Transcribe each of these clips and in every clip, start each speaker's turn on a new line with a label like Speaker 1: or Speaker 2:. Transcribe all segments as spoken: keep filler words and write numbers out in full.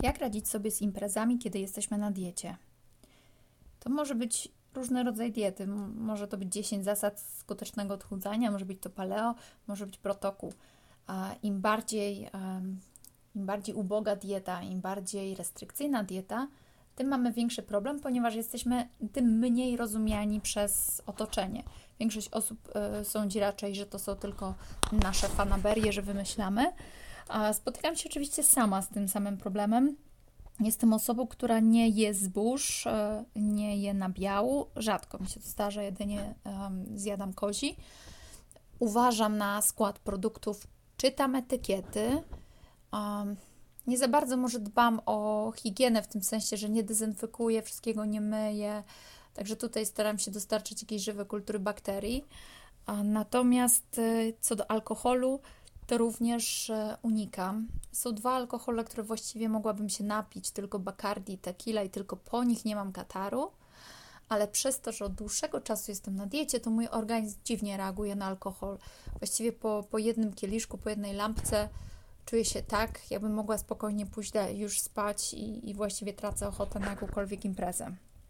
Speaker 1: Jak radzić sobie z imprezami, kiedy jesteśmy na diecie? To może być różny rodzaj diety. M- Może to być dziesięć zasad skutecznego odchudzania, może być to paleo, może być protokół. A im bardziej, em, im bardziej uboga dieta, im bardziej restrykcyjna dieta, tym mamy większy problem, ponieważ jesteśmy tym mniej rozumiani przez otoczenie. Większość osób e, sądzi raczej, że to są tylko nasze fanaberie, że wymyślamy. A spotykam się oczywiście sama z tym samym problemem. Jestem osobą, która nie je zbóż, e, nie je nabiału. Rzadko mi się to zdarza, jedynie em, zjadam kozi. Uważam na skład produktów, czytam etykiety. Um, nie za bardzo może dbam o higienę w tym sensie, że nie dezynfekuję, wszystkiego nie myję. Także tutaj staram się dostarczyć jakiejś żywej kultury bakterii. A natomiast e, co do alkoholu, to również e, unikam. Są dwa alkohole, które właściwie mogłabym się napić, tylko Bacardi i Tequila i tylko po nich nie mam kataru, ale przez to, że od dłuższego czasu jestem na diecie, to mój organizm dziwnie reaguje na alkohol. Właściwie po, po jednym kieliszku, po jednej lampce czuję się tak, jakbym mogła spokojnie pójść da- już spać i, i właściwie tracę ochotę na jakąkolwiek imprezę.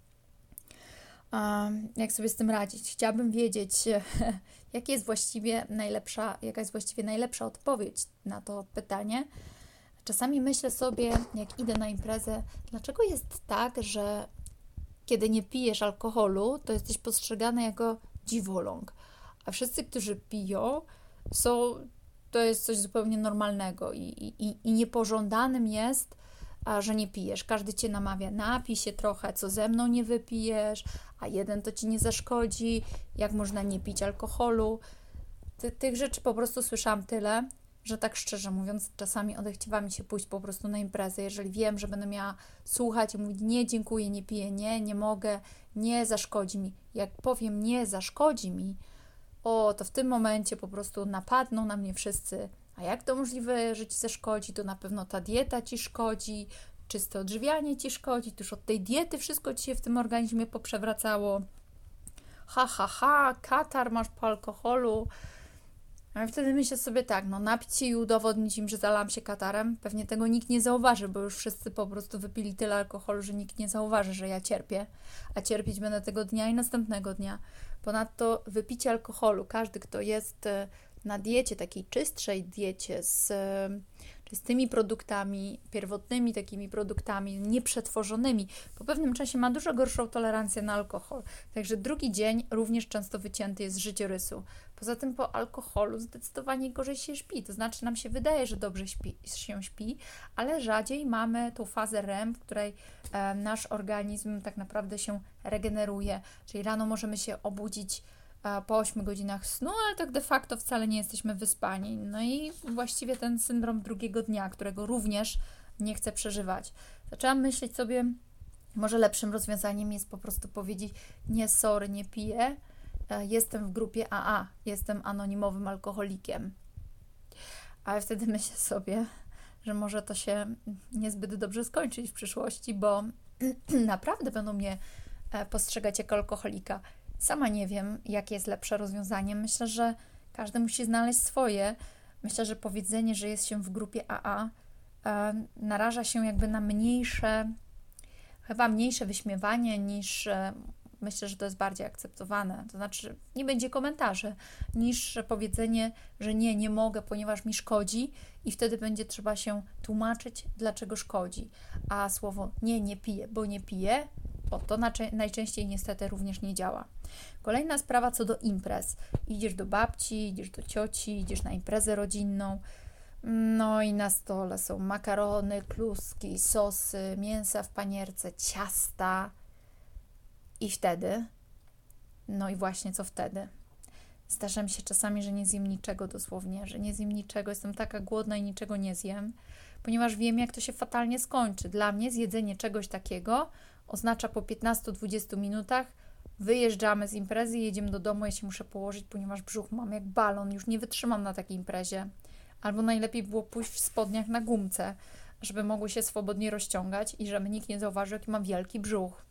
Speaker 1: A jak sobie z tym radzić? Chciałabym wiedzieć, jaka jest właściwie najlepsza, jaka jest właściwie najlepsza odpowiedź na to pytanie. Czasami myślę sobie, jak idę na imprezę, dlaczego jest tak, że kiedy nie pijesz alkoholu, to jesteś postrzegany jako dziwoląg, a wszyscy, którzy piją, są, to jest coś zupełnie normalnego i, i, i niepożądanym jest, a że nie pijesz. Każdy cię namawia, napij się trochę, co ze mną nie wypijesz, a jeden to ci nie zaszkodzi, jak można nie pić alkoholu. Ty, tych rzeczy po prostu słyszałam tyle, że tak szczerze mówiąc, czasami odechciewa mi się pójść po prostu na imprezę, jeżeli wiem, że będę miała słuchać i mówić nie, dziękuję, nie piję, nie, nie mogę, nie zaszkodzi mi. Jak powiem nie, zaszkodzi mi, o, to w tym momencie po prostu napadną na mnie wszyscy. A jak to możliwe, że ci zaszkodzi? To na pewno ta dieta ci szkodzi, czyste odżywianie ci szkodzi, to już od tej diety wszystko ci się w tym organizmie poprzewracało. Ha, ha, ha, katar masz po alkoholu. A wtedy myślę sobie tak, no napić się i udowodnić im, że zalałam się katarem. Pewnie tego nikt nie zauważy, bo już wszyscy po prostu wypili tyle alkoholu, że nikt nie zauważy, że ja cierpię. A cierpieć będę tego dnia i następnego dnia. Ponadto wypicie alkoholu, każdy, kto jest na diecie, takiej czystszej diecie, z czystymi produktami, pierwotnymi takimi produktami, nieprzetworzonymi, po pewnym czasie ma dużo gorszą tolerancję na alkohol. Także drugi dzień również często wycięty jest z życiorysu. Poza tym po alkoholu zdecydowanie gorzej się śpi. To znaczy nam się wydaje, że dobrze śpi, się śpi, ale rzadziej mamy tą fazę R E M, w której e, nasz organizm tak naprawdę się regeneruje. Czyli rano możemy się obudzić e, po ośmiu godzinach snu, ale tak de facto wcale nie jesteśmy wyspani. No i właściwie ten syndrom drugiego dnia, którego również nie chcę przeżywać. Zaczęłam myśleć sobie, może lepszym rozwiązaniem jest po prostu powiedzieć nie, sorry, nie piję, jestem w grupie A A, jestem anonimowym alkoholikiem. Ale wtedy myślę sobie, że może to się niezbyt dobrze skończyć w przyszłości, bo naprawdę będą mnie postrzegać jako alkoholika. Sama nie wiem, jakie jest lepsze rozwiązanie. Myślę, że każdy musi znaleźć swoje. Myślę, że powiedzenie, że jest się w grupie A A, naraża się jakby na mniejsze, chyba mniejsze wyśmiewanie niż... Myślę, że to jest bardziej akceptowane. To znaczy, nie będzie komentarzy, niż powiedzenie, że nie, nie mogę, ponieważ mi szkodzi i wtedy będzie trzeba się tłumaczyć, dlaczego szkodzi. A słowo nie, nie piję, bo nie piję, bo to najczęściej niestety również nie działa. Kolejna sprawa co do imprez. Idziesz do babci, idziesz do cioci, idziesz na imprezę rodzinną, no i na stole są makarony, kluski, sosy, mięsa w panierce, ciasta. I wtedy, no i właśnie co wtedy? Zdarza mi się czasami, że nie zjem niczego dosłownie, że nie zjem niczego, jestem taka głodna i niczego nie zjem, ponieważ wiem, jak to się fatalnie skończy. Dla mnie zjedzenie czegoś takiego oznacza po piętnastu do dwudziestu minutach wyjeżdżamy z imprezy, jedziemy do domu, ja się muszę położyć, ponieważ brzuch mam jak balon, już nie wytrzymam na takiej imprezie. Albo najlepiej było pójść w spodniach na gumce, żeby mogły się swobodnie rozciągać i żeby nikt nie zauważył, jaki mam wielki brzuch.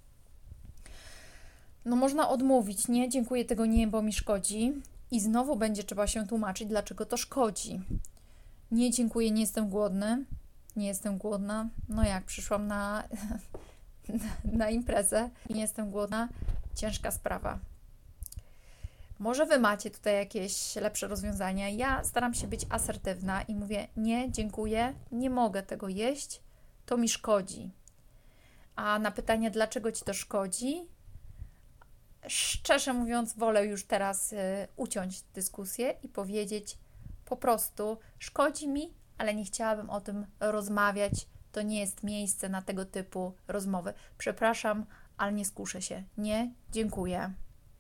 Speaker 1: No można odmówić, nie, dziękuję, tego nie, bo mi szkodzi i znowu będzie trzeba się tłumaczyć, dlaczego to szkodzi. Nie, dziękuję, nie jestem głodny, nie jestem głodna. No jak, przyszłam na, na imprezę i nie jestem głodna. Ciężka sprawa. Może Wy macie tutaj jakieś lepsze rozwiązania. Ja staram się być asertywna i mówię, nie, dziękuję, nie mogę tego jeść, to mi szkodzi. A na pytanie, dlaczego Ci to szkodzi, szczerze mówiąc, wolę już teraz y, uciąć dyskusję i powiedzieć, po prostu szkodzi mi, ale nie chciałabym o tym rozmawiać. To nie jest miejsce na tego typu rozmowy. Przepraszam, ale nie skuszę się. Nie, dziękuję.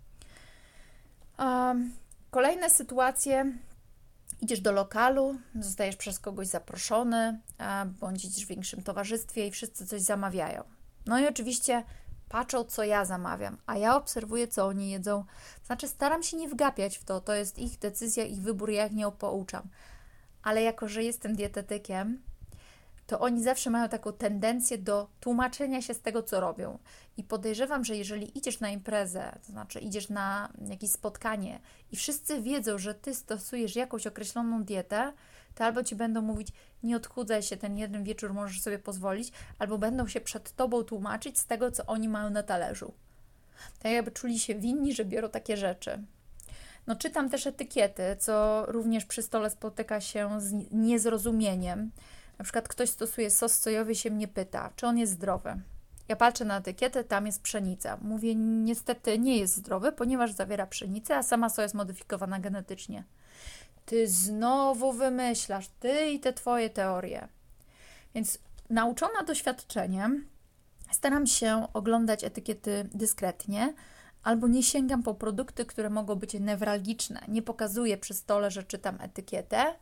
Speaker 1: Um, kolejne sytuacje. Idziesz do lokalu, zostajesz przez kogoś zaproszony, bądź idziesz w większym towarzystwie i wszyscy coś zamawiają. No i oczywiście patrzą, co ja zamawiam, a ja obserwuję, co oni jedzą. Znaczy, staram się nie wgapiać w to, to jest ich decyzja, ich wybór, ja ich nie pouczam. Ale jako, że jestem dietetykiem, to oni zawsze mają taką tendencję do tłumaczenia się z tego, co robią. I podejrzewam, że jeżeli idziesz na imprezę, to znaczy idziesz na jakieś spotkanie i wszyscy wiedzą, że Ty stosujesz jakąś określoną dietę, to albo Ci będą mówić, nie odchudzaj się, ten jeden wieczór możesz sobie pozwolić, albo będą się przed Tobą tłumaczyć z tego, co oni mają na talerzu. Tak jakby czuli się winni, że biorą takie rzeczy. No, czytam też etykiety, co również przy stole spotyka się z niezrozumieniem. Na przykład ktoś stosuje sos sojowy, się mnie pyta, czy on jest zdrowy. Ja patrzę na etykietę, tam jest pszenica. Mówię, niestety nie jest zdrowy, ponieważ zawiera pszenicę, a sama soja jest modyfikowana genetycznie. Ty znowu wymyślasz, ty i te Twoje teorie. Więc nauczona doświadczeniem staram się oglądać etykiety dyskretnie, albo nie sięgam po produkty, które mogą być newralgiczne. Nie pokazuję przy stole, że czytam etykietę.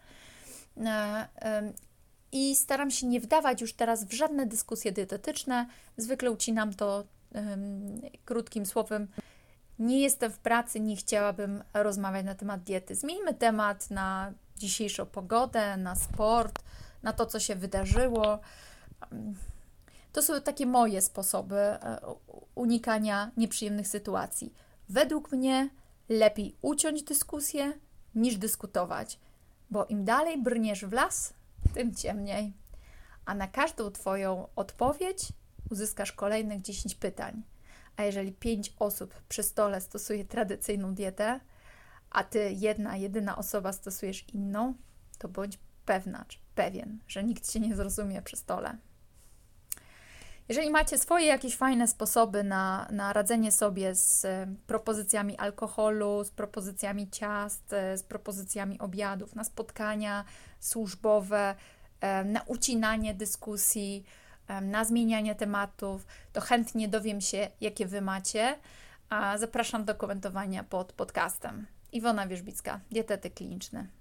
Speaker 1: I staram się nie wdawać już teraz w żadne dyskusje dietetyczne. Zwykle ucinam to um, krótkim słowem. Nie jestem w pracy, nie chciałabym rozmawiać na temat diety. Zmieńmy temat na dzisiejszą pogodę, na sport, na to, co się wydarzyło. To są takie moje sposoby unikania nieprzyjemnych sytuacji. Według mnie lepiej uciąć dyskusję, niż dyskutować, bo im dalej brniesz w las, tym ciemniej. A na każdą Twoją odpowiedź uzyskasz kolejnych dziesięć pytań. A jeżeli pięć osób przy stole stosuje tradycyjną dietę, a Ty, jedna, jedyna osoba stosujesz inną, to bądź pewna, czy pewien, że nikt Cię nie zrozumie przy stole. Jeżeli macie swoje jakieś fajne sposoby na, na radzenie sobie z propozycjami alkoholu, z propozycjami ciast, z propozycjami obiadów, na spotkania służbowe, na ucinanie dyskusji, na zmienianie tematów, to chętnie dowiem się, jakie Wy macie. A zapraszam do komentowania pod podcastem. Iwona Wierzbicka, dietetyk kliniczny.